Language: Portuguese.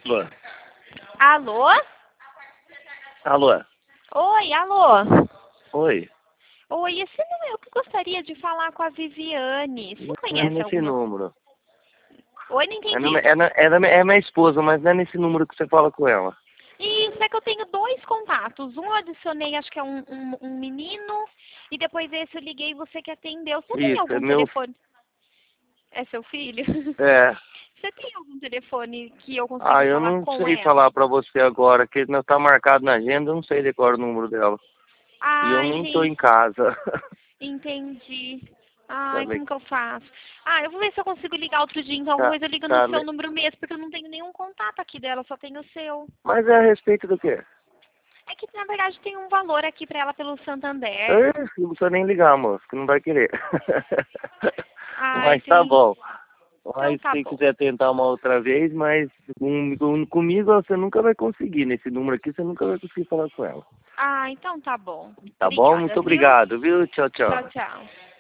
Alô? Alô? Alô? Oi, alô? Oi? Oi, esse não é eu que gostaria de falar com a Viviane. Você Não é conhece nesse alguma... número. Oi, não entendi. É minha esposa, mas não é nesse número que você fala com ela. Isso, é que eu tenho dois contatos. Um eu adicionei, acho que é um menino, e depois esse eu liguei e você que atendeu. Você tem Isso, é algum meu... telefone? É seu filho? É. Você tem algum telefone que eu Ah, consiga eu falar não com sei ela? falar pra você agora, que não tá marcado na agenda, eu não sei decorar o número dela. E eu Ah, nem tô entendi. em casa. Entendi. Tá Ai, bem. como que eu faço? Ah, eu vou ver se eu consigo ligar outro dia, então Tá, talvez eu ligo no tá seu bem. número mesmo, porque eu não tenho nenhum contato aqui dela, só tenho o seu. Mas é a respeito do quê? É que na verdade tem um valor aqui pra ela pelo Santander. Não precisa nem ligar, moço, que não vai querer. Ah, Mas tá entendi. bom. Então Mas tá se bom. quiser tentar uma outra vez, mas comigo você nunca vai conseguir. Nesse número aqui você nunca vai conseguir falar com ela. Ah, então tá bom. Tá bom? Obrigada, Muito viu? obrigado, viu? Tchau, Tchau, tchau. tchau.